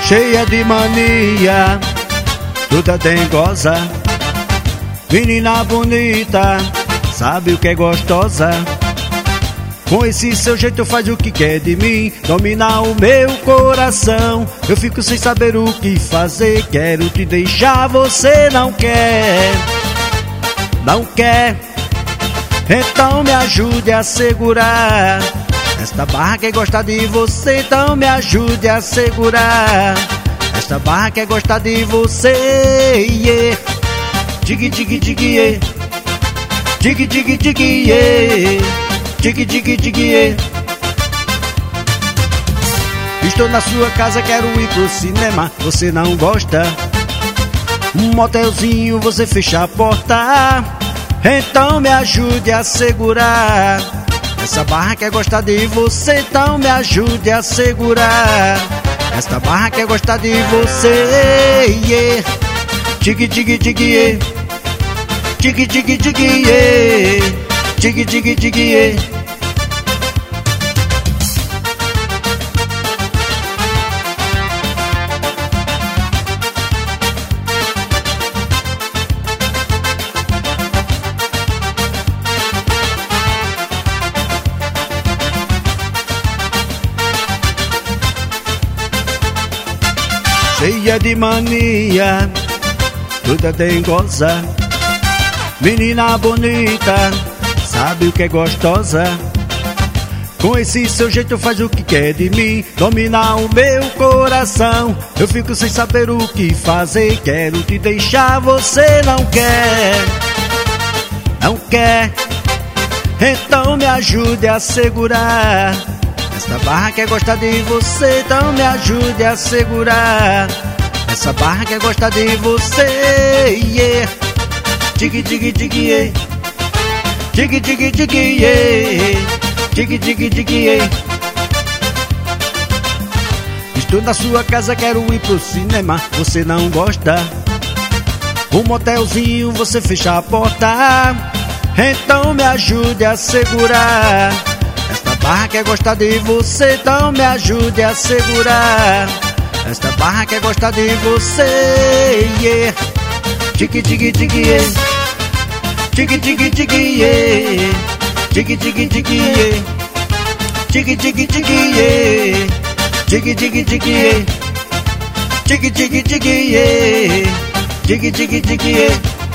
cheia de mania, toda dengosa, menina bonita, sabe o que é gostosa. Com esse seu jeito faz o que quer de mim, domina o meu coração. Eu fico sem saber o que fazer, quero te deixar, você não quer. Não quer, então me ajude a segurar esta barra que gosta de você, então me ajude a segurar esta barra que gosta de você, yeah. Tigui, tigui, tigui, yeah. Tigui, tigui, tigui, yeah. Tigui, tigui, tigui, yeah. Estou na sua casa, quero ir pro cinema, você não gosta? Um motelzinho, você fecha a porta, então me ajude a segurar essa barra que gosta de você, então me ajude a segurar esta barra que gosta de você, yeah. Tigui, tigui, tigui, yeah. Tigui, tigui, tigui, yeah. Tigui, tigui, tigui, yeah. Cheia de mania, toda dengosa, menina bonita, sabe o que é gostosa. Com esse seu jeito faz o que quer de mim, domina o meu coração. Eu fico sem saber o que fazer, quero te deixar, você não quer. Não quer, então me ajude a segurar esta barra que gosta de você, então me ajude a segurar essa barra que gosta de você, yeah. Tigui, tigui, tigui, yeah. Tigui, tigui, tigui, yeah. Tigui, tigui, tigui, yeah. Estou na sua casa, quero ir pro cinema, você não gosta? Um motelzinho, você fecha a porta, então me ajude a segurar esta barra que gosta de você, então me ajude a segurar esta barra que gosta de você, yeah. Tigui, tigui, tigui, yeah. Tigui, tigui, tigui, yeah. Tigui, tigui, tigui, yeah. Tigui, tigui, tigui, yeah. Tigui, tigui, tigui, yeah. Tigui, tigui, tigui, yeah. Tigui, tigui, tigui, yeah.